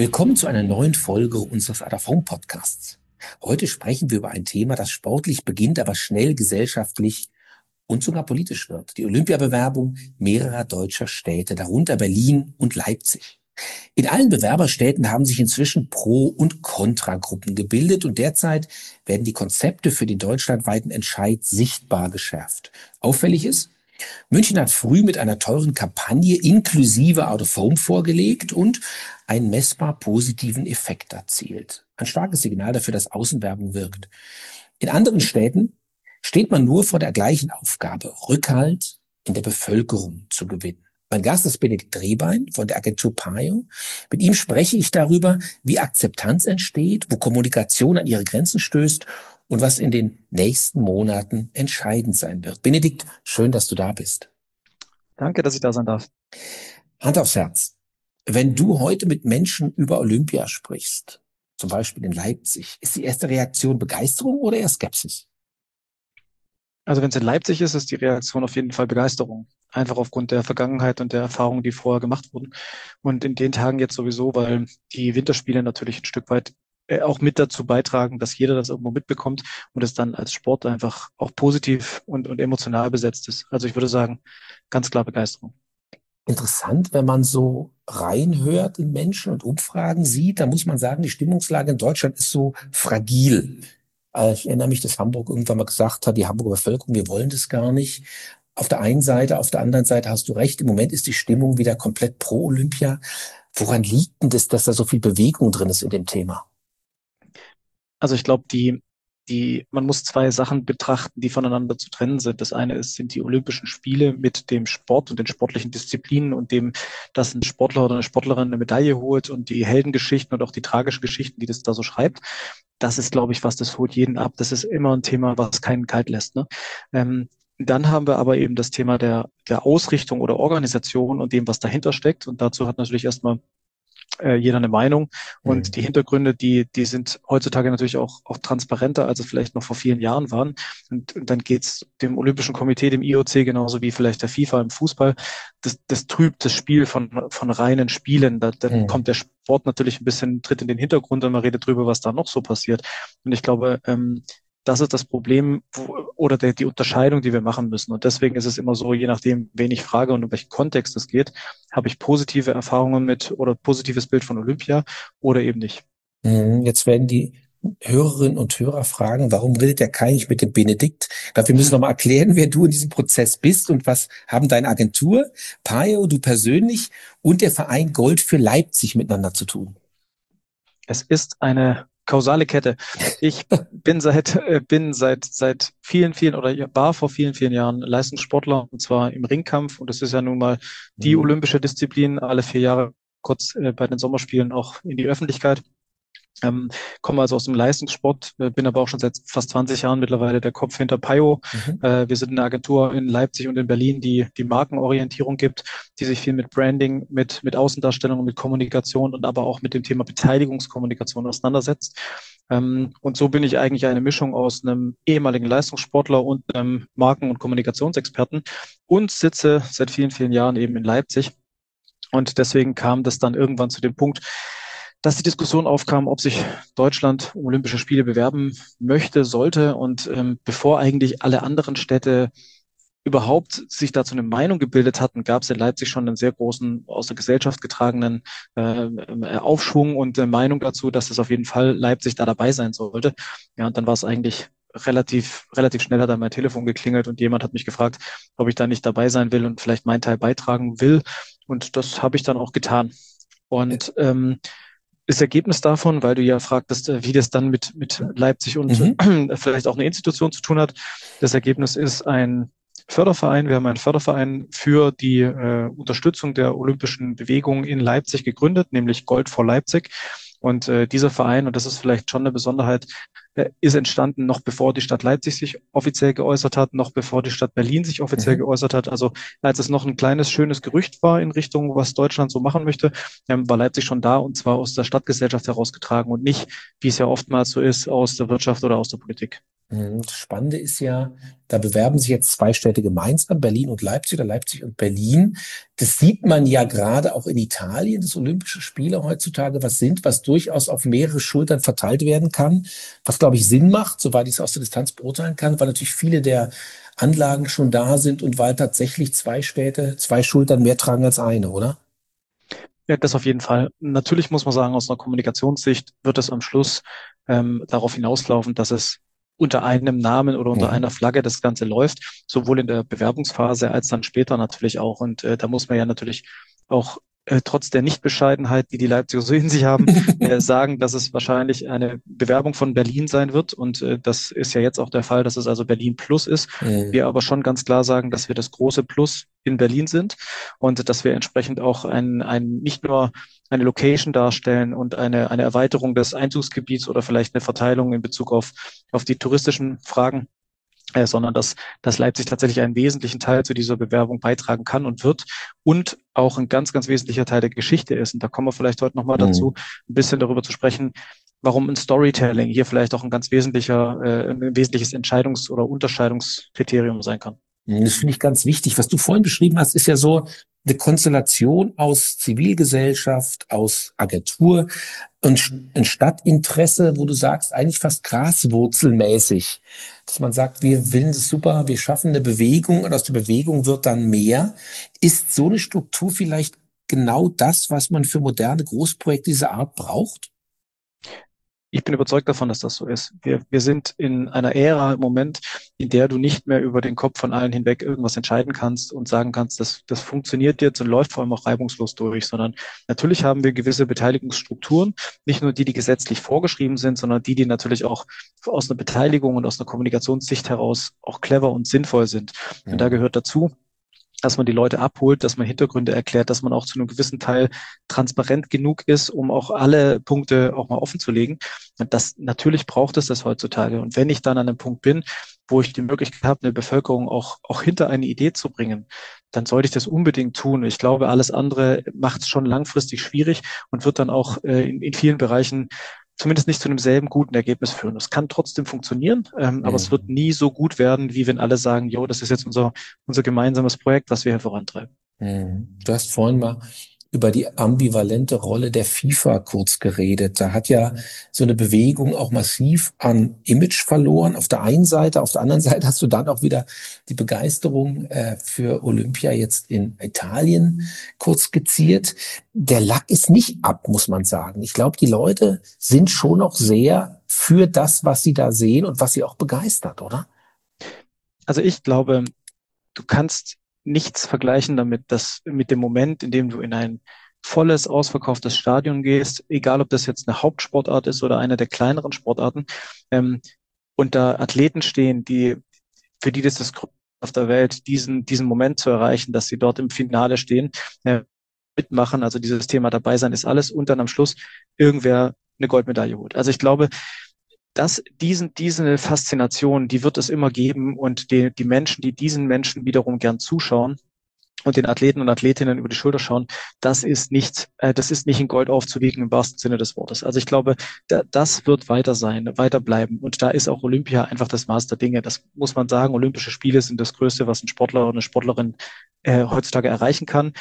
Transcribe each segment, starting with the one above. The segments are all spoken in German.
Willkommen zu einer neuen Folge unseres ADAV-Podcasts. Heute sprechen wir über ein Thema, das sportlich beginnt, aber schnell gesellschaftlich und sogar politisch wird. Die Olympiabewerbung mehrerer deutscher Städte, darunter Berlin und Leipzig. In allen Bewerberstädten haben sich inzwischen Pro- und Kontragruppen gebildet und derzeit werden die Konzepte für den deutschlandweiten Entscheid sichtbar geschärft. Auffällig ist, München hat früh mit einer teuren Kampagne inklusive Out of Home vorgelegt und einen messbar positiven Effekt erzielt. Ein starkes Signal dafür, dass Außenwerbung wirkt. In anderen Städten steht man nur vor der gleichen Aufgabe, Rückhalt in der Bevölkerung zu gewinnen. Mein Gast ist Benedikt Rehbein von der Agentur PAIO. Mit ihm spreche ich darüber, wie Akzeptanz entsteht, wo Kommunikation an ihre Grenzen stößt und was in den nächsten Monaten entscheidend sein wird. Benedikt, schön, dass du da bist. Danke, dass ich da sein darf. Hand aufs Herz. Wenn du heute mit Menschen über Olympia sprichst, zum Beispiel in Leipzig, ist die erste Reaktion Begeisterung oder eher Skepsis? Also wenn es in Leipzig ist, ist die Reaktion auf jeden Fall Begeisterung. Einfach aufgrund der Vergangenheit und der Erfahrungen, die vorher gemacht wurden. Und in den Tagen jetzt sowieso, weil die Winterspiele natürlich ein Stück weit auch mit dazu beitragen, dass jeder das irgendwo mitbekommt und es dann als Sport einfach auch positiv und emotional besetzt ist. Also ich würde sagen, ganz klar Begeisterung. Interessant, wenn man so reinhört in Menschen und Umfragen sieht, da muss man sagen, die Stimmungslage in Deutschland ist so fragil. Ich erinnere mich, dass Hamburg irgendwann mal gesagt hat, die Hamburger Bevölkerung, wir wollen das gar nicht. Auf der einen Seite, auf der anderen Seite hast du recht, im Moment ist die Stimmung wieder komplett pro Olympia. Woran liegt denn das, dass da so viel Bewegung drin ist in dem Thema? Also ich glaube, man muss zwei Sachen betrachten, die voneinander zu trennen sind. Das eine sind die Olympischen Spiele mit dem Sport und den sportlichen Disziplinen und dem, dass ein Sportler oder eine Sportlerin eine Medaille holt und die Heldengeschichten und auch die tragischen Geschichten, die das da so schreibt. Das ist, glaube ich, was das holt jeden ab. Das ist immer ein Thema, was keinen kalt lässt. Ne? Dann haben wir aber eben das Thema der Ausrichtung oder Organisation und dem, was dahinter steckt. Und dazu hat natürlich erstmal jeder eine Meinung. Und die Hintergründe, die sind heutzutage natürlich auch transparenter, als es vielleicht noch vor vielen Jahren waren. Und dann geht's dem Olympischen Komitee, dem IOC, genauso wie vielleicht der FIFA im Fußball. Das trübt das Spiel von reinen Spielen. Dann kommt der Sport natürlich ein bisschen, tritt in den Hintergrund und man redet drüber, was da noch so passiert. Und ich glaube, das ist das Problem oder die Unterscheidung, die wir machen müssen. Und deswegen ist es immer so, je nachdem, wen ich frage und um welchen Kontext es geht, habe ich positive Erfahrungen mit oder positives Bild von Olympia oder eben nicht. Jetzt werden die Hörerinnen und Hörer fragen, warum redet der Kai nicht mit dem Benedikt? Ich glaube, wir müssen nochmal erklären, wer du in diesem Prozess bist und was haben deine Agentur, PAIO, du persönlich und der Verein Gold für Leipzig miteinander zu tun. Es ist eine kausale Kette. Ich bin seit vielen oder war vor vielen Jahren Leistungssportler und zwar im Ringkampf und das ist ja nun mal die olympische Disziplin, alle 4 Jahre kurz bei den Sommerspielen auch in die Öffentlichkeit. Komme also aus dem Leistungssport, bin aber auch schon seit fast 20 Jahren mittlerweile der Kopf hinter PAIO. Wir sind eine Agentur in Leipzig und in Berlin, die Markenorientierung gibt, die sich viel mit Branding, mit Außendarstellung und mit Kommunikation und aber auch mit dem Thema Beteiligungskommunikation auseinandersetzt. Und so bin ich eigentlich eine Mischung aus einem ehemaligen Leistungssportler und einem Marken- und Kommunikationsexperten und sitze seit vielen Jahren eben in Leipzig. Und deswegen kam das dann irgendwann zu dem Punkt, dass die Diskussion aufkam, ob sich Deutschland um Olympische Spiele bewerben möchte, sollte. Und bevor eigentlich alle anderen Städte überhaupt sich dazu eine Meinung gebildet hatten, gab es in Leipzig schon einen sehr großen, aus der Gesellschaft getragenen Aufschwung und Meinung dazu, dass es auf jeden Fall Leipzig da dabei sein sollte. Ja, und dann war es eigentlich relativ schnell hat dann mein Telefon geklingelt und jemand hat mich gefragt, ob ich da nicht dabei sein will und vielleicht meinen Teil beitragen will. Und das habe ich dann auch getan. Und das Ergebnis davon, weil du ja fragtest, wie das dann mit Leipzig und vielleicht auch eine Institution zu tun hat. Das Ergebnis ist ein Förderverein. Wir haben einen Förderverein für die Unterstützung der olympischen Bewegung in Leipzig gegründet, nämlich Gold for Leipzig. Und dieser Verein, und das ist vielleicht schon eine Besonderheit, ist entstanden, noch bevor die Stadt Leipzig sich offiziell geäußert hat, noch bevor die Stadt Berlin sich offiziell geäußert hat. Also als es noch ein kleines, schönes Gerücht war in Richtung, was Deutschland so machen möchte, war Leipzig schon da, und zwar aus der Stadtgesellschaft herausgetragen und nicht, wie es ja oftmals so ist, aus der Wirtschaft oder aus der Politik. Das Spannende ist ja, da bewerben sich jetzt zwei Städte gemeinsam, Berlin und Leipzig oder Leipzig und Berlin. Das sieht man ja gerade auch in Italien, dass Olympische Spiele heutzutage was durchaus auf mehrere Schultern verteilt werden kann, was, glaube ich, Sinn macht, soweit ich es aus der Distanz beurteilen kann, weil natürlich viele der Anlagen schon da sind und weil tatsächlich zwei Städte, zwei Schultern mehr tragen als eine, oder? Ja, das auf jeden Fall. Natürlich muss man sagen, aus einer Kommunikationssicht wird es am Schluss darauf hinauslaufen, dass es unter einem Namen oder unter einer Flagge das Ganze läuft, sowohl in der Bewerbungsphase als dann später natürlich auch. Und da muss man ja natürlich auch trotz der Nichtbescheidenheit, die die Leipziger so in sich haben, sagen, dass es wahrscheinlich eine Bewerbung von Berlin sein wird. Und das ist ja jetzt auch der Fall, dass es also Berlin Plus ist. Wir aber schon ganz klar sagen, dass wir das große Plus in Berlin sind und dass wir entsprechend auch nicht nur eine Location darstellen und eine Erweiterung des Einzugsgebiets oder vielleicht eine Verteilung in Bezug auf die touristischen Fragen, sondern dass Leipzig tatsächlich einen wesentlichen Teil zu dieser Bewerbung beitragen kann und wird und auch ein ganz, ganz wesentlicher Teil der Geschichte ist. Und da kommen wir vielleicht heute nochmal dazu, ein bisschen darüber zu sprechen, warum ein Storytelling hier vielleicht auch ein ganz ein wesentliches Entscheidungs- oder Unterscheidungskriterium sein kann. Das finde ich ganz wichtig. Was du vorhin beschrieben hast, ist ja so eine Konstellation aus Zivilgesellschaft, aus Agentur und ein Stadtinteresse, wo du sagst, eigentlich fast graswurzelmäßig, dass man sagt, wir wollen es super, wir schaffen eine Bewegung und aus der Bewegung wird dann mehr. Ist so eine Struktur vielleicht genau das, was man für moderne Großprojekte dieser Art braucht? Ich bin überzeugt davon, dass das so ist. Wir sind in einer Ära im Moment, in der du nicht mehr über den Kopf von allen hinweg irgendwas entscheiden kannst und sagen kannst, das funktioniert jetzt und läuft vor allem auch reibungslos durch, sondern natürlich haben wir gewisse Beteiligungsstrukturen, nicht nur die, die gesetzlich vorgeschrieben sind, sondern die natürlich auch aus einer Beteiligung und aus einer Kommunikationssicht heraus auch clever und sinnvoll sind. Und da gehört dazu, dass man die Leute abholt, dass man Hintergründe erklärt, dass man auch zu einem gewissen Teil transparent genug ist, um auch alle Punkte auch mal offen zu legen. Und natürlich braucht es das heutzutage. Und wenn ich dann an einem Punkt bin, wo ich die Möglichkeit habe, eine Bevölkerung auch hinter eine Idee zu bringen, dann sollte ich das unbedingt tun. Ich glaube, alles andere macht es schon langfristig schwierig und wird dann auch in vielen Bereichen zumindest nicht zu einem selben guten Ergebnis führen. Es kann trotzdem funktionieren, aber es wird nie so gut werden, wie wenn alle sagen, jo, das ist jetzt unser gemeinsames Projekt, was wir hier vorantreiben. Du hast vorhin mal über die ambivalente Rolle der FIFA kurz geredet. Da hat ja so eine Bewegung auch massiv an Image verloren. Auf der einen Seite, auf der anderen Seite hast du dann auch wieder die Begeisterung für Olympia jetzt in Italien kurz skizziert. Der Lack ist nicht ab, muss man sagen. Ich glaube, die Leute sind schon noch sehr für das, was sie da sehen und was sie auch begeistert, oder? Also ich glaube, du kannst nichts vergleichen mit dem Moment, in dem du in ein volles, ausverkauftes Stadion gehst, egal ob das jetzt eine Hauptsportart ist oder eine der kleineren Sportarten, und da Athleten stehen, für die das Größte auf der Welt, diesen Moment zu erreichen, dass sie dort im Finale stehen, mitmachen, also dieses Thema dabei sein ist alles und dann am Schluss irgendwer eine Goldmedaille holt. Also ich glaube, dass diese Faszination, die wird es immer geben und die Menschen, die diesen Menschen wiederum gern zuschauen und den Athleten und Athletinnen über die Schulter schauen, das ist nicht in Gold aufzuwiegen im wahrsten Sinne des Wortes. Also ich glaube, das wird weiter sein, weiter bleiben. Und da ist auch Olympia einfach das Maß der Dinge. Das muss man sagen. Olympische Spiele sind das Größte, was ein Sportler oder eine Sportlerin heutzutage erreichen kann.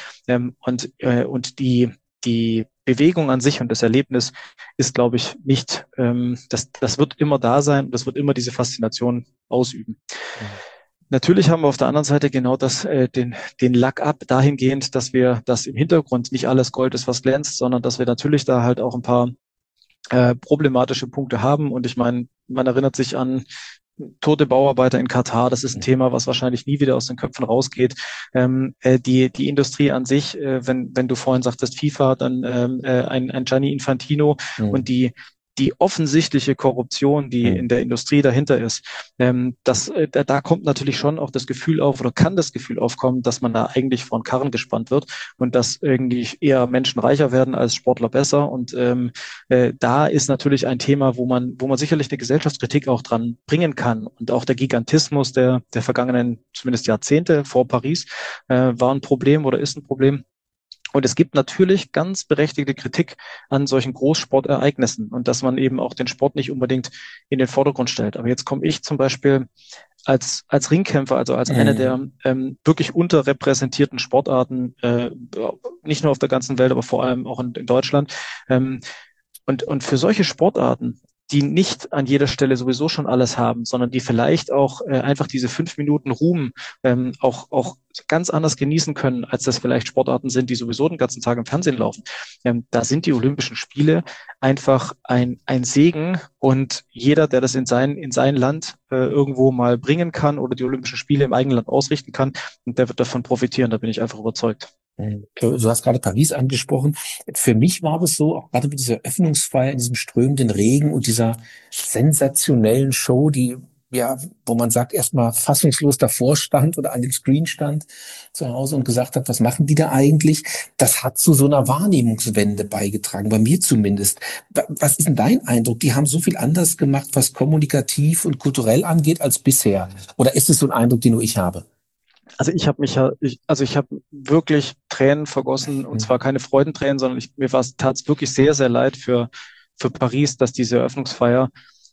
Und die Bewegung an sich und das Erlebnis ist, glaube ich, nicht, das wird immer da sein und das wird immer diese Faszination ausüben. Natürlich haben wir auf der anderen Seite genau den Lack ab dahingehend, dass im Hintergrund nicht alles Gold ist, was glänzt, sondern dass wir natürlich da halt auch ein paar problematische Punkte haben. Und ich meine, man erinnert sich an tote Bauarbeiter in Katar, das ist ein Thema, was wahrscheinlich nie wieder aus den Köpfen rausgeht. Die Industrie an sich, wenn du vorhin sagtest FIFA, dann ein Gianni Infantino und die die offensichtliche Korruption, die in der Industrie dahinter ist, da kommt natürlich schon auch das Gefühl auf oder kann das Gefühl aufkommen, dass man da eigentlich vor den Karren gespannt wird und dass irgendwie eher Menschen reicher werden als Sportler besser. Und da ist natürlich ein Thema, wo man sicherlich eine Gesellschaftskritik auch dran bringen kann. Und auch der Gigantismus der vergangenen, zumindest Jahrzehnte vor Paris, war ein Problem oder ist ein Problem. Und es gibt natürlich ganz berechtigte Kritik an solchen Großsportereignissen und dass man eben auch den Sport nicht unbedingt in den Vordergrund stellt. Aber jetzt komme ich zum Beispiel als Ringkämpfer, also als eine der wirklich unterrepräsentierten Sportarten, nicht nur auf der ganzen Welt, aber vor allem auch in Deutschland. Und für solche Sportarten, die nicht an jeder Stelle sowieso schon alles haben, sondern die vielleicht auch einfach diese 5 Minuten Ruhm auch ganz anders genießen können, als das vielleicht Sportarten sind, die sowieso den ganzen Tag im Fernsehen laufen. Da sind die Olympischen Spiele einfach ein Segen und jeder, der das in sein Land irgendwo mal bringen kann oder die Olympischen Spiele im eigenen Land ausrichten kann, der wird davon profitieren, da bin ich einfach überzeugt. Du hast gerade Paris angesprochen. Für mich war das so, auch gerade mit dieser Öffnungsfeier, in diesem strömenden Regen und dieser sensationellen Show, die, ja, wo man sagt, erstmal fassungslos davor stand oder an dem Screen stand zu Hause und gesagt hat, was machen die da eigentlich? Das hat zu so einer Wahrnehmungswende beigetragen, bei mir zumindest. Was ist denn dein Eindruck? Die haben so viel anders gemacht, was kommunikativ und kulturell angeht, als bisher. Oder ist es so ein Eindruck, den nur ich habe? Also ich habe wirklich Tränen vergossen und zwar keine Freudentränen, sondern tat es wirklich sehr, sehr leid für Paris, dass diese Eröffnungsfeier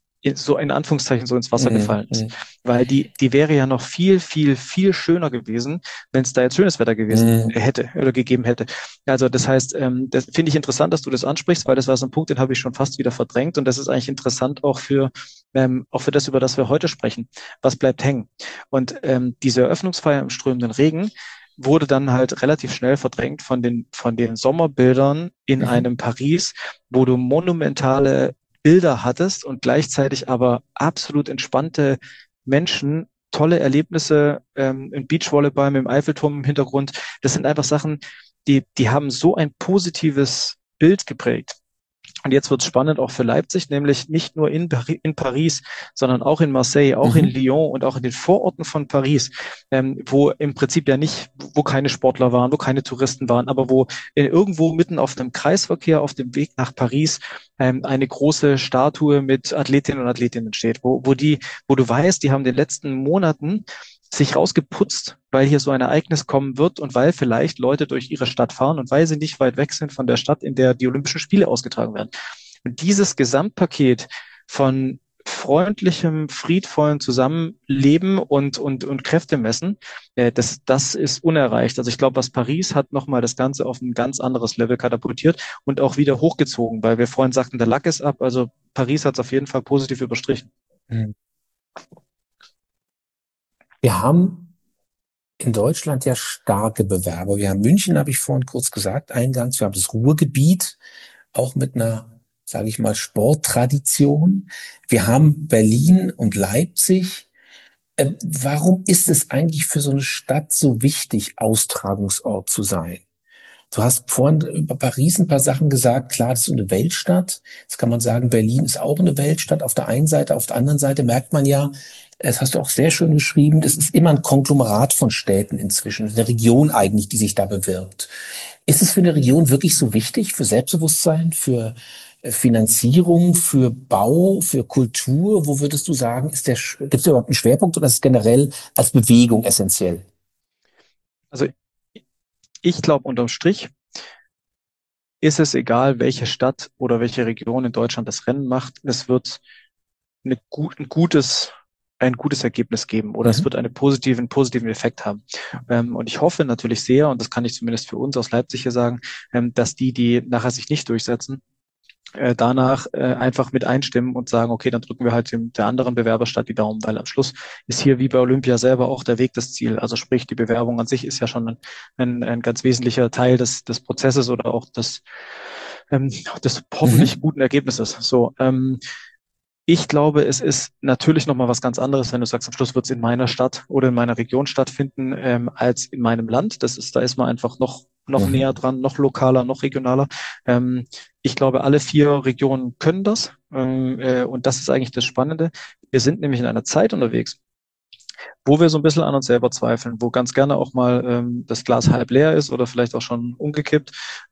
so in Anführungszeichen so ins Wasser gefallen ist. Weil die wäre ja noch viel, viel, viel schöner gewesen, wenn es da jetzt schönes Wetter gewesen hätte oder gegeben hätte. Also das heißt, das finde ich interessant, dass du das ansprichst, weil das war so ein Punkt, den habe ich schon fast wieder verdrängt und das ist eigentlich interessant auch für das, über das wir heute sprechen. Was bleibt hängen? Und diese Eröffnungsfeier im strömenden Regen wurde dann halt relativ schnell verdrängt von den Sommerbildern in einem Paris, wo du monumentale Bilder hattest und gleichzeitig aber absolut entspannte Menschen, tolle Erlebnisse, im Beachvolleyball mit dem Eiffelturm im Hintergrund. Das sind einfach Sachen, die haben so ein positives Bild geprägt. Und jetzt wird es spannend auch für Leipzig, nämlich nicht nur in Paris, sondern auch in Marseille, auch in Lyon und auch in den Vororten von Paris, wo im Prinzip ja nicht, wo keine Sportler waren, wo keine Touristen waren, aber wo irgendwo mitten auf dem Kreisverkehr auf dem Weg nach Paris eine große Statue mit Athletinnen und Athletinnen steht, wo du weißt, die haben in den letzten Monaten sich rausgeputzt, weil hier so ein Ereignis kommen wird und weil vielleicht Leute durch ihre Stadt fahren und weil sie nicht weit weg sind von der Stadt, in der die Olympischen Spiele ausgetragen werden. Und dieses Gesamtpaket von freundlichem, friedvollen Zusammenleben und Kräftemessen, das ist unerreicht. Also ich glaube, was Paris hat nochmal das Ganze auf ein ganz anderes Level katapultiert und auch wieder hochgezogen, weil wir vorhin sagten, der Lack ist ab. Also Paris hat es auf jeden Fall positiv überstrichen. Wir haben in Deutschland ja starke Bewerber. Wir haben München, habe ich vorhin kurz gesagt, eingangs. Wir haben das Ruhrgebiet, auch mit einer, sage ich mal, Sporttradition. Wir haben Berlin und Leipzig. Warum ist es eigentlich für so eine Stadt so wichtig, Austragungsort zu sein? Du hast vorhin über Paris ein paar Sachen gesagt. Klar, das ist eine Weltstadt. Jetzt kann man sagen, Berlin ist auch eine Weltstadt auf der einen Seite. Auf der anderen Seite merkt man ja, das hast du auch sehr schön geschrieben, das ist immer ein Konglomerat von Städten inzwischen. Eine Region eigentlich, die sich da bewirbt. Ist es für eine Region wirklich so wichtig, für Selbstbewusstsein, für Finanzierung, für Bau, für Kultur? Wo würdest du sagen, gibt es überhaupt einen Schwerpunkt oder ist es generell als Bewegung essentiell? Also ich glaube, unterm Strich ist es egal, welche Stadt oder welche Region in Deutschland das Rennen macht. Es wird ein gutes Ergebnis geben oder es wird einen positiven Effekt haben. Und ich hoffe natürlich sehr, und das kann ich zumindest für uns aus Leipzig hier sagen, dass die nachher sich nicht durchsetzen, danach einfach mit einstimmen und sagen, okay, dann drücken wir halt der anderen Bewerberstadt die Daumen, weil am Schluss ist hier wie bei Olympia selber auch der Weg das Ziel. Also sprich, die Bewerbung an sich ist ja schon ein ganz wesentlicher Teil des Prozesses oder auch des hoffentlich guten Ergebnisses. So, Ich glaube, es ist natürlich nochmal was ganz anderes, wenn du sagst, am Schluss wird es in meiner Stadt oder in meiner Region stattfinden, als in meinem Land. Da ist man einfach noch näher Mhm. dran, noch lokaler, noch regionaler. Ich glaube, alle 4 Regionen können das. Und das ist eigentlich das Spannende. Wir sind nämlich in einer Zeit unterwegs, wo wir so ein bisschen an uns selber zweifeln, wo ganz gerne auch mal das Glas halb leer ist oder vielleicht auch schon umgekippt,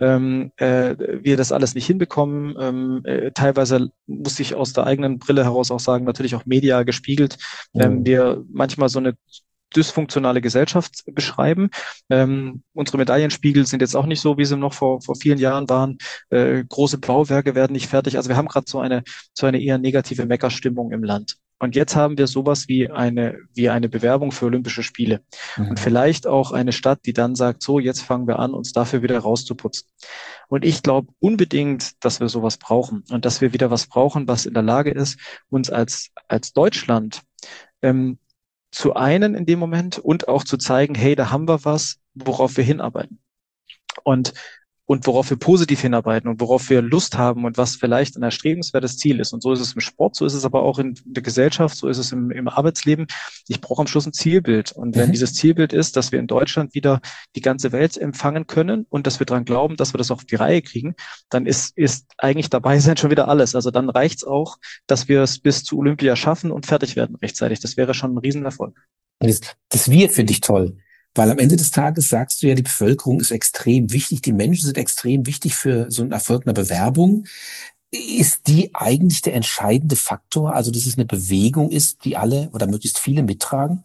wir das alles nicht hinbekommen. Teilweise muss ich aus der eigenen Brille heraus auch sagen, natürlich auch medial gespiegelt, Mhm. wir manchmal so eine dysfunktionale Gesellschaft beschreiben. Unsere Medaillenspiegel sind jetzt auch nicht so, wie sie noch vor vielen Jahren waren. Große Bauwerke werden nicht fertig. Also wir haben gerade so eine eher negative Meckerstimmung im Land. Und jetzt haben wir sowas wie eine Bewerbung für Olympische Spiele. Und Mhm. vielleicht auch eine Stadt, die dann sagt, so, jetzt fangen wir an, uns dafür wieder rauszuputzen. Und ich glaube unbedingt, dass wir sowas brauchen und dass wir wieder was brauchen, was in der Lage ist, uns als Deutschland ähm, zu einen in dem Moment und auch zu zeigen, hey, da haben wir was, worauf wir hinarbeiten. Und und worauf wir positiv hinarbeiten und worauf wir Lust haben und was vielleicht ein erstrebenswertes Ziel ist. Und so ist es im Sport, so ist es aber auch in der Gesellschaft, so ist es im Arbeitsleben. Ich brauche am Schluss ein Zielbild. Und wenn Mhm. dieses Zielbild ist, dass wir in Deutschland wieder die ganze Welt empfangen können und dass wir daran glauben, dass wir das auf die Reihe kriegen, dann ist eigentlich dabei sein schon wieder alles. Also dann reicht's auch, dass wir es bis zu Olympia schaffen und fertig werden rechtzeitig. Das wäre schon ein Riesenerfolg. Das Wir finde ich toll, weil am Ende des Tages sagst du ja, die Bevölkerung ist extrem wichtig, die Menschen sind extrem wichtig für so einen Erfolg einer Bewerbung. Ist die eigentlich der entscheidende Faktor, also dass es eine Bewegung ist, die alle oder möglichst viele mittragen?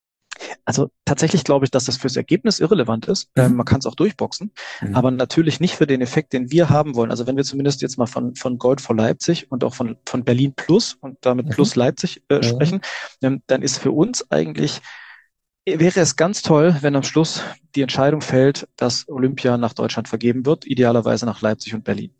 Also tatsächlich glaube ich, dass das fürs Ergebnis irrelevant ist. Man Mhm. kann es auch durchboxen, Mhm. aber natürlich nicht für den Effekt, den wir haben wollen. Also wenn wir zumindest jetzt mal von Gold vor Leipzig und auch von Berlin Plus und damit Mhm. Plus Leipzig Mhm. sprechen, dann ist für uns eigentlich, wäre es ganz toll, wenn am Schluss die Entscheidung fällt, dass Olympia nach Deutschland vergeben wird, idealerweise nach Leipzig und Berlin.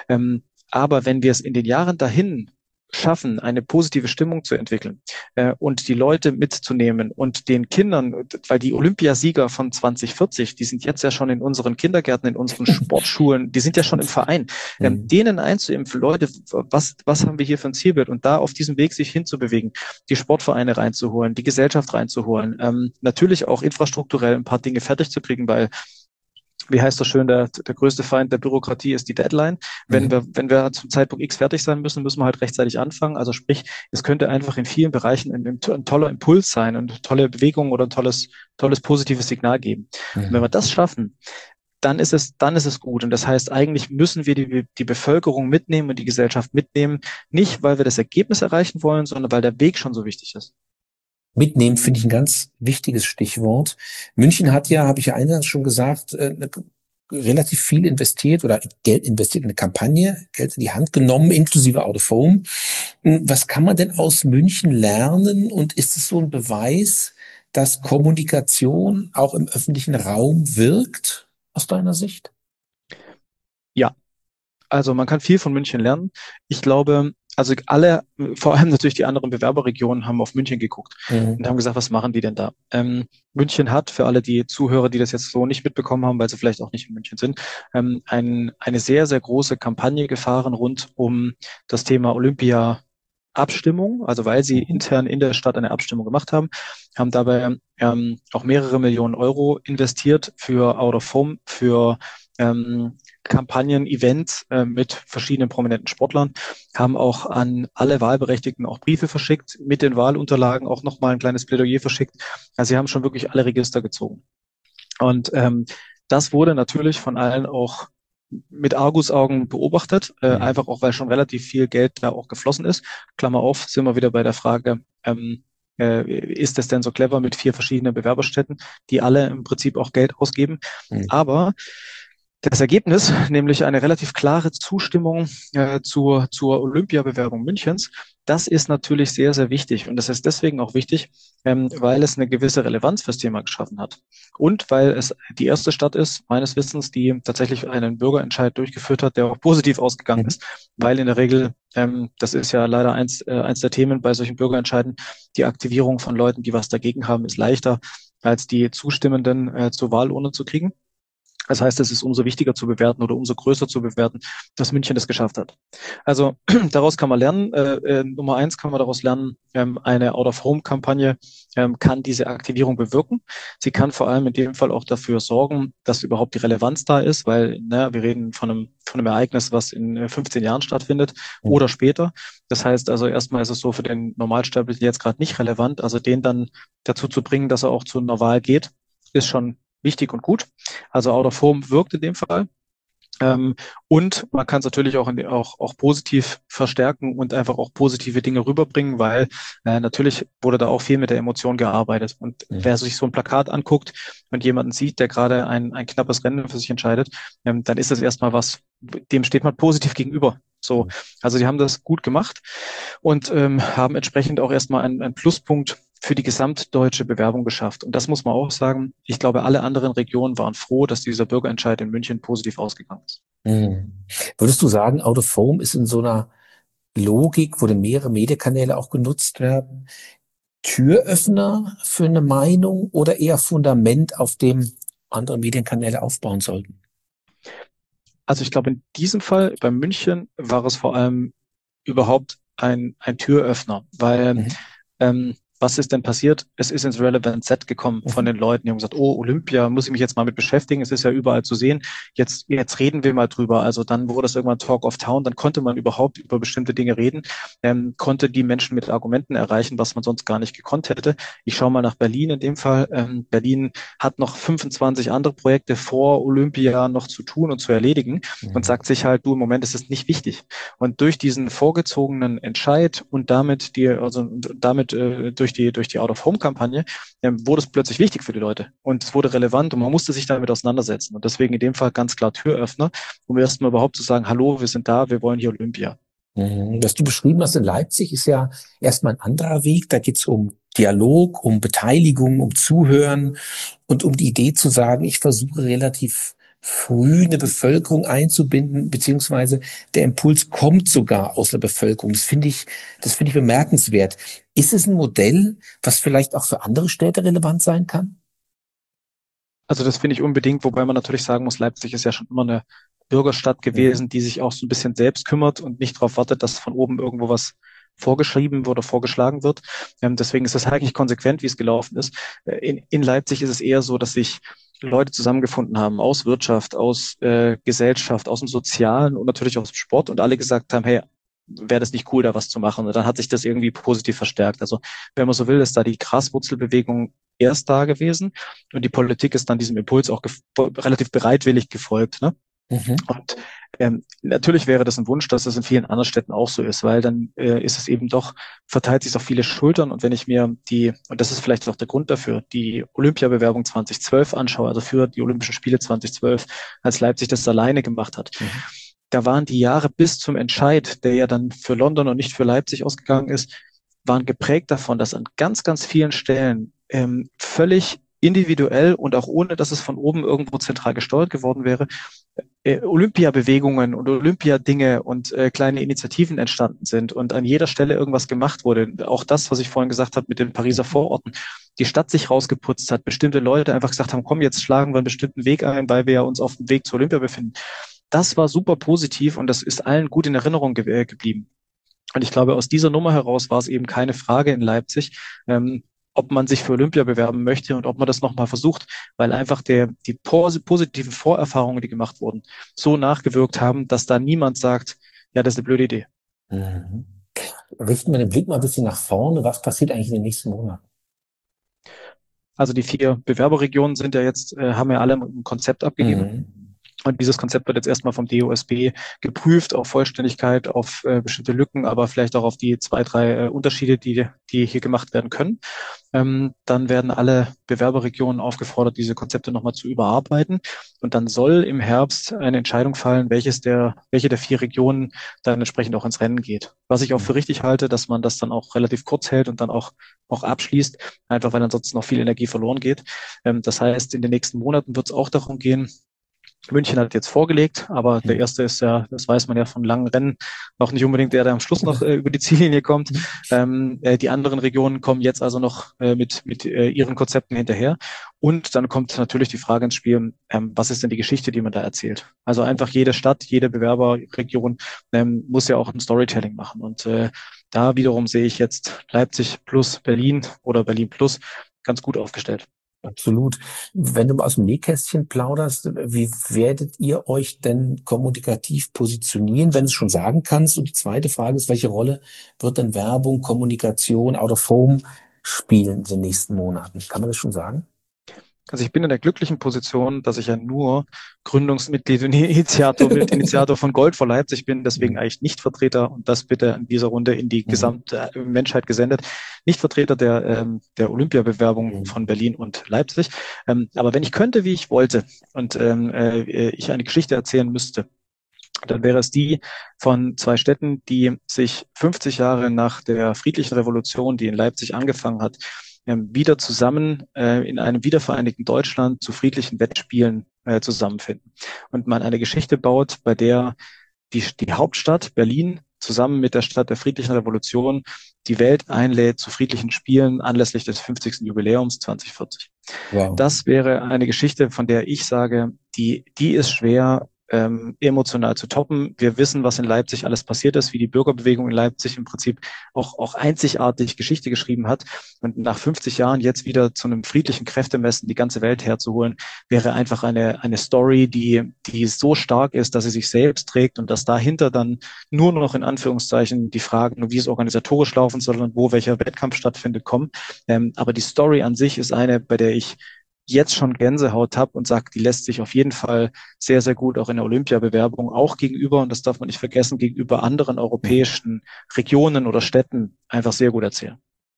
Aber wenn wir es in den Jahren dahin schaffen, eine positive Stimmung zu entwickeln und die Leute mitzunehmen und den Kindern, weil die Olympiasieger von 2040, die sind jetzt ja schon in unseren Kindergärten, in unseren Sportschulen, die sind ja schon im Verein, Mhm. denen einzuimpfen, Leute, was haben wir hier für ein Zielbild und da auf diesem Weg sich hinzubewegen, die Sportvereine reinzuholen, die Gesellschaft reinzuholen, natürlich auch infrastrukturell ein paar Dinge fertig zu kriegen, weil wie heißt das schön, der größte Feind der Bürokratie ist die Deadline. Mhm. Wenn wir zum Zeitpunkt X fertig sein müssen, müssen wir halt rechtzeitig anfangen. Also sprich, es könnte einfach in vielen Bereichen ein toller Impuls sein, eine tolle Bewegung oder ein tolles positives Signal geben. Und wenn wir Mhm. das schaffen, dann ist es gut. Und das heißt, eigentlich müssen wir die Bevölkerung mitnehmen und die Gesellschaft mitnehmen, nicht weil wir das Ergebnis erreichen wollen, sondern weil der Weg schon so wichtig ist. Mitnehmen finde ich ein ganz wichtiges Stichwort. München hat ja, habe ich ja eingangs schon gesagt, relativ viel investiert oder Geld investiert in eine Kampagne, Geld in die Hand genommen, inklusive Out of Home. Was kann man denn aus München lernen? Und ist es so ein Beweis, dass Kommunikation auch im öffentlichen Raum wirkt, aus deiner Sicht? Ja, also man kann viel von München lernen. Ich glaube, also alle, vor allem natürlich die anderen Bewerberregionen, haben auf München geguckt und Mhm. haben gesagt, was machen die denn da? München hat, für alle die Zuhörer, die das jetzt so nicht mitbekommen haben, weil sie vielleicht auch nicht in München sind, eine sehr, sehr große Kampagne gefahren rund um das Thema Olympia. Abstimmung, also weil sie Mhm. intern in der Stadt eine Abstimmung gemacht haben, haben dabei auch mehrere Millionen Euro investiert für Out of Home, für Kampagnen, Events mit verschiedenen prominenten Sportlern, haben auch an alle Wahlberechtigten auch Briefe verschickt, mit den Wahlunterlagen auch nochmal ein kleines Plädoyer verschickt. Also sie haben schon wirklich alle Register gezogen. Und das wurde natürlich von allen auch mit Argusaugen beobachtet, einfach Mhm. auch, weil schon relativ viel Geld da auch geflossen ist. Klammer auf, sind wir wieder bei der Frage, ist es denn so clever mit 4 verschiedenen Bewerberstätten, die alle im Prinzip auch Geld ausgeben? Mhm. Aber das Ergebnis, nämlich eine relativ klare Zustimmung zur Olympiabewerbung Münchens, das ist natürlich sehr, sehr wichtig. Und das ist deswegen auch wichtig, weil es eine gewisse Relevanz fürs Thema geschaffen hat. Und weil es die erste Stadt ist, meines Wissens, die tatsächlich einen Bürgerentscheid durchgeführt hat, der auch positiv ausgegangen Mhm. ist. Weil in der Regel, das ist ja leider eins der Themen bei solchen Bürgerentscheiden, die Aktivierung von Leuten, die was dagegen haben, ist leichter, als die Zustimmenden zur Wahlurne zu kriegen. Das heißt, es ist umso wichtiger zu bewerten oder umso größer zu bewerten, dass München das geschafft hat. Also daraus kann man lernen, Nummer eins kann man daraus lernen, eine Out-of-Home-Kampagne kann diese Aktivierung bewirken. Sie kann vor allem in dem Fall auch dafür sorgen, dass überhaupt die Relevanz da ist, weil wir reden von einem Ereignis, was in 15 Jahren stattfindet oder später. Das heißt also, erstmal ist es so für den Normalsterblichen jetzt gerade nicht relevant. Also den dann dazu zu bringen, dass er auch zu einer Wahl geht, ist schon wichtig und gut. Also Out of Home wirkt in dem Fall. Und man kann es natürlich auch positiv verstärken und einfach auch positive Dinge rüberbringen, weil natürlich wurde da auch viel mit der Emotion gearbeitet. Und wer sich so ein Plakat anguckt und jemanden sieht, der gerade ein knappes Rennen für sich entscheidet, dann ist das erstmal was, dem steht man positiv gegenüber. So, also die haben das gut gemacht und haben entsprechend auch erstmal einen Pluspunkt für die gesamtdeutsche Bewerbung geschafft. Und das muss man auch sagen. Ich glaube, alle anderen Regionen waren froh, dass dieser Bürgerentscheid in München positiv ausgegangen ist. Würdest du sagen, Out of Home ist in so einer Logik, wo dann mehrere Medienkanäle auch genutzt werden, Türöffner für eine Meinung oder eher Fundament, auf dem andere Medienkanäle aufbauen sollten? Also ich glaube, in diesem Fall bei München war es vor allem überhaupt ein Türöffner, weil was ist denn passiert? Es ist ins Relevant Set gekommen von den Leuten, die haben gesagt, oh, Olympia, muss ich mich jetzt mal mit beschäftigen, es ist ja überall zu sehen, jetzt reden wir mal drüber. Also dann wurde es irgendwann Talk of Town, dann konnte man überhaupt über bestimmte Dinge reden, konnte die Menschen mit Argumenten erreichen, was man sonst gar nicht gekonnt hätte. Ich schaue mal nach Berlin in dem Fall. Berlin hat noch 25 andere Projekte vor Olympia noch zu tun und zu erledigen und sagt sich halt, du, im Moment ist es nicht wichtig. Und durch diesen vorgezogenen Entscheid und damit durch die Out-of-Home-Kampagne wurde es plötzlich wichtig für die Leute und es wurde relevant und man musste sich damit auseinandersetzen. Und deswegen in dem Fall ganz klar Türöffner, um erstmal überhaupt zu sagen, hallo, wir sind da, wir wollen hier Olympia. Was du beschrieben hast in Leipzig, ist ja erstmal ein anderer Weg. Da geht es um Dialog, um Beteiligung, um Zuhören und um die Idee zu sagen, ich versuche relativ früh eine Bevölkerung einzubinden, beziehungsweise der Impuls kommt sogar aus der Bevölkerung. Das finde ich bemerkenswert. Ist es ein Modell, was vielleicht auch für andere Städte relevant sein kann? Also das finde ich unbedingt, wobei man natürlich sagen muss, Leipzig ist ja schon immer eine Bürgerstadt gewesen, die sich auch so ein bisschen selbst kümmert und nicht darauf wartet, dass von oben irgendwo was vorgeschrieben wird oder vorgeschlagen wird. Deswegen ist das eigentlich konsequent, wie es gelaufen ist. In Leipzig ist es eher so, dass sich Leute zusammengefunden haben aus Wirtschaft, aus Gesellschaft, aus dem Sozialen und natürlich aus dem Sport und alle gesagt haben, hey, wäre das nicht cool, da was zu machen? Und dann hat sich das irgendwie positiv verstärkt. Also wenn man so will, ist da die Graswurzelbewegung erst da gewesen und die Politik ist dann diesem Impuls auch relativ bereitwillig gefolgt. Ne? Und natürlich wäre das ein Wunsch, dass es in vielen anderen Städten auch so ist, weil dann ist es eben doch, verteilt sich auf viele Schultern. Und wenn ich mir und das ist vielleicht auch der Grund dafür, die Olympiabewerbung 2012 anschaue, also für die Olympischen Spiele 2012, als Leipzig das alleine gemacht hat, da waren die Jahre bis zum Entscheid, der ja dann für London und nicht für Leipzig ausgegangen ist, waren geprägt davon, dass an ganz, ganz vielen Stellen völlig individuell und auch ohne, dass es von oben irgendwo zentral gesteuert geworden wäre, Olympiabewegungen und Olympiadinge und kleine Initiativen entstanden sind und an jeder Stelle irgendwas gemacht wurde. Auch das, was ich vorhin gesagt habe mit den Pariser Vororten, die Stadt sich rausgeputzt hat, bestimmte Leute einfach gesagt haben, komm, jetzt schlagen wir einen bestimmten Weg ein, weil wir ja uns auf dem Weg zur Olympia befinden. Das war super positiv und das ist allen gut in Erinnerung geblieben. Und ich glaube, aus dieser Nummer heraus war es eben keine Frage in Leipzig, ob man sich für Olympia bewerben möchte und ob man das nochmal versucht, weil einfach die positiven Vorerfahrungen, die gemacht wurden, so nachgewirkt haben, dass da niemand sagt, ja, das ist eine blöde Idee. Richten wir den Blick mal ein bisschen nach vorne. Was passiert eigentlich in den nächsten Monaten? Also die 4 Bewerberregionen sind ja jetzt, haben ja alle ein Konzept abgegeben. Und dieses Konzept wird jetzt erstmal vom DOSB geprüft auf Vollständigkeit, auf bestimmte Lücken, aber vielleicht auch auf die 2, 3 Unterschiede, die hier gemacht werden können. Dann werden alle Bewerberregionen aufgefordert, diese Konzepte nochmal zu überarbeiten. Und dann soll im Herbst eine Entscheidung fallen, welche der 4 Regionen dann entsprechend auch ins Rennen geht. Was ich auch für richtig halte, dass man das dann auch relativ kurz hält und dann auch abschließt, einfach weil ansonsten noch viel Energie verloren geht. Das heißt, in den nächsten Monaten wird es auch darum gehen, München hat jetzt vorgelegt, aber der erste ist ja, das weiß man ja von langen Rennen, noch nicht unbedingt der am Schluss noch über die Ziellinie kommt. Die anderen Regionen kommen jetzt also noch mit ihren Konzepten hinterher. Und dann kommt natürlich die Frage ins Spiel, was ist denn die Geschichte, die man da erzählt? Also einfach jede Stadt, jede Bewerberregion muss ja auch ein Storytelling machen. Und da wiederum sehe ich jetzt Leipzig plus Berlin oder Berlin plus ganz gut aufgestellt. Absolut. Wenn du mal aus dem Nähkästchen plauderst, wie werdet ihr euch denn kommunikativ positionieren, wenn du es schon sagen kannst? Und die zweite Frage ist, welche Rolle wird denn Werbung, Kommunikation, Out of Home spielen in den nächsten Monaten? Kann man das schon sagen? Also ich bin in der glücklichen Position, dass ich ja nur Gründungsmitglied und Initiator von Gold vor Leipzig bin, deswegen eigentlich nicht Vertreter, und das bitte in dieser Runde in die gesamte Menschheit gesendet, nicht Vertreter der Olympiabewerbung von Berlin und Leipzig. Aber wenn ich könnte, wie ich wollte, und ich eine Geschichte erzählen müsste, dann wäre es die von zwei Städten, die sich 50 Jahre nach der friedlichen Revolution, die in Leipzig angefangen hat, wieder zusammen in einem wiedervereinigten Deutschland zu friedlichen Wettspielen zusammenfinden. Und man eine Geschichte baut, bei der die Hauptstadt Berlin zusammen mit der Stadt der friedlichen Revolution die Welt einlädt zu friedlichen Spielen anlässlich des 50. Jubiläums 2040. Wow. Das wäre eine Geschichte, von der ich sage, die ist schwer emotional zu toppen. Wir wissen, was in Leipzig alles passiert ist, wie die Bürgerbewegung in Leipzig im Prinzip auch einzigartig Geschichte geschrieben hat. Und nach 50 Jahren jetzt wieder zu einem friedlichen Kräftemessen die ganze Welt herzuholen, wäre einfach eine Story, die so stark ist, dass sie sich selbst trägt und dass dahinter dann nur noch in Anführungszeichen die Fragen, wie es organisatorisch laufen soll und wo welcher Wettkampf stattfindet, kommen. Aber die Story an sich ist eine, bei der ich jetzt schon Gänsehaut habe und sage, die lässt sich auf jeden Fall sehr, sehr gut auch in der Olympiabewerbung, auch gegenüber, und das darf man nicht vergessen, gegenüber anderen europäischen Regionen oder Städten einfach sehr gut erzählen.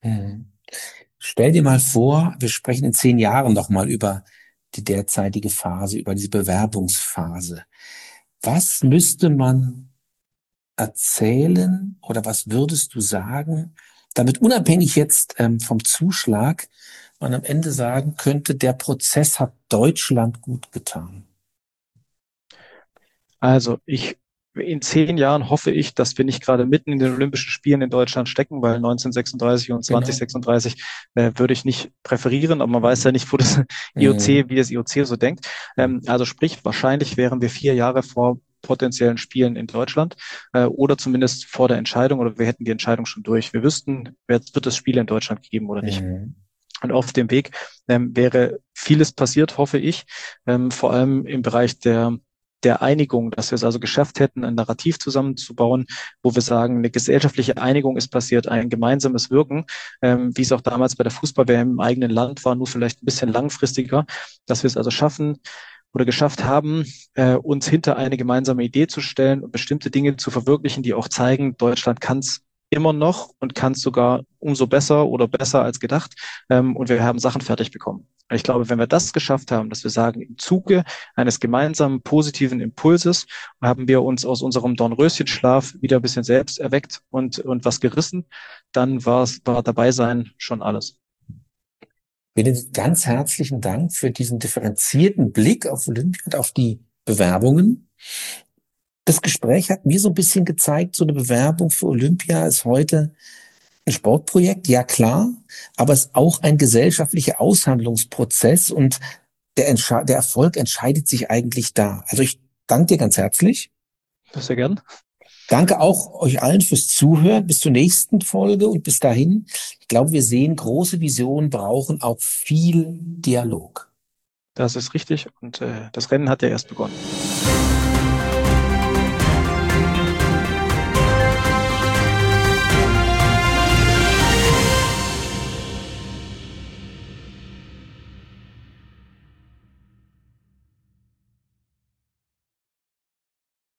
Stell dir mal vor, wir sprechen in 10 Jahren nochmal über die derzeitige Phase, über diese Bewerbungsphase. Was müsste man erzählen oder was würdest du sagen, damit unabhängig jetzt vom Zuschlag man am Ende sagen könnte, der Prozess hat Deutschland gut getan? Also in 10 Jahren hoffe ich, dass wir nicht gerade mitten in den Olympischen Spielen in Deutschland stecken, weil 1936 und 2036 würde ich nicht präferieren, aber man weiß ja nicht, wo das IOC, wie das IOC so denkt. Also sprich, wahrscheinlich wären wir 4 Jahre vor potenziellen Spielen in Deutschland oder zumindest vor der Entscheidung, oder wir hätten die Entscheidung schon durch. Wir wüssten, wird es Spiele in Deutschland geben oder nicht. Und auf dem Weg wäre vieles passiert, hoffe ich, vor allem im Bereich der Einigung, dass wir es also geschafft hätten, ein Narrativ zusammenzubauen, wo wir sagen, eine gesellschaftliche Einigung ist passiert, ein gemeinsames Wirken, wie es auch damals bei der Fußball-WM im eigenen Land war, nur vielleicht ein bisschen langfristiger, dass wir es also schaffen oder geschafft haben, uns hinter eine gemeinsame Idee zu stellen und bestimmte Dinge zu verwirklichen, die auch zeigen, Deutschland kann es immer noch und kann es sogar umso besser oder besser als gedacht. Und wir haben Sachen fertig bekommen. Ich glaube, wenn wir das geschafft haben, dass wir sagen, im Zuge eines gemeinsamen positiven Impulses haben wir uns aus unserem Dornröschenschlaf wieder ein bisschen selbst erweckt und was gerissen, dann war dabei sein schon alles. Benedikt, ganz herzlichen Dank für diesen differenzierten Blick auf Olympia und auf die Bewerbungen. Das Gespräch hat mir so ein bisschen gezeigt, so eine Bewerbung für Olympia ist heute ein Sportprojekt, ja klar, aber es ist auch ein gesellschaftlicher Aushandlungsprozess und der Erfolg entscheidet sich eigentlich da. Also ich danke dir ganz herzlich. Sehr gern. Danke auch euch allen fürs Zuhören. Bis zur nächsten Folge und bis dahin. Ich glaube, wir sehen, große Visionen brauchen auch viel Dialog. Das ist richtig und das Rennen hat ja erst begonnen.